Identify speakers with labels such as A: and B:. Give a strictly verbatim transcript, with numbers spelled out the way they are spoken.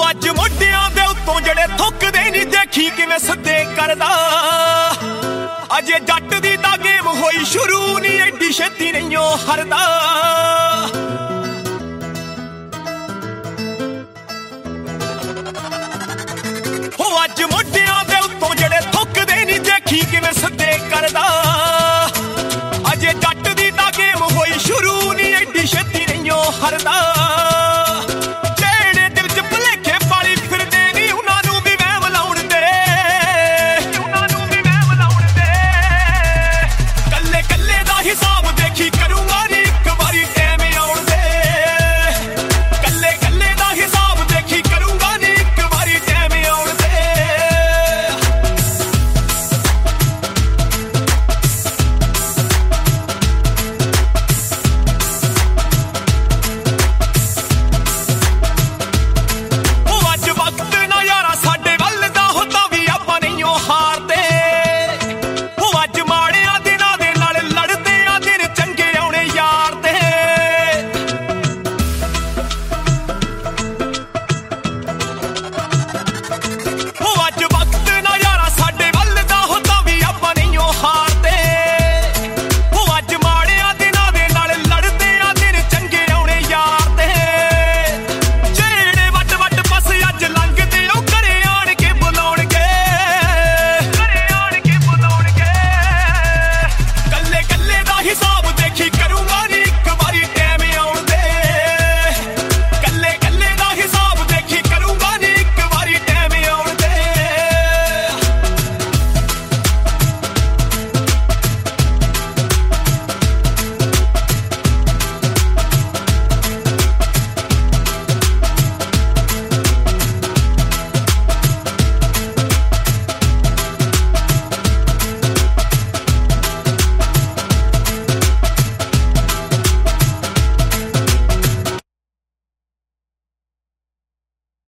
A: ਅੱਜ ਮੋਢਿਆਂ ਦੇ ਉੱਤੋਂ ਜਿਹੜੇ ਥੁੱਕਦੇ ਨਹੀਂ ਦੇਖੀ ਕਿਵੇਂ ਸਿੱਧੇ ਕਰਦਾ। ਅਜੇ ਜੱਟ ਦੀ ਤਾਂ ਗੇਮ ਹੋਈ ਸ਼ੁਰੂ ਨਹੀਂ ਐਡੀ ਛੇਤੀ ਨਹੀਂ ਉਹ ਹਰਦਾ। ਹੋ ਅੱਜ ਮੋਢਿਆਂ ਦੇ ਉੱਤੋਂ ਜਿਹੜੇ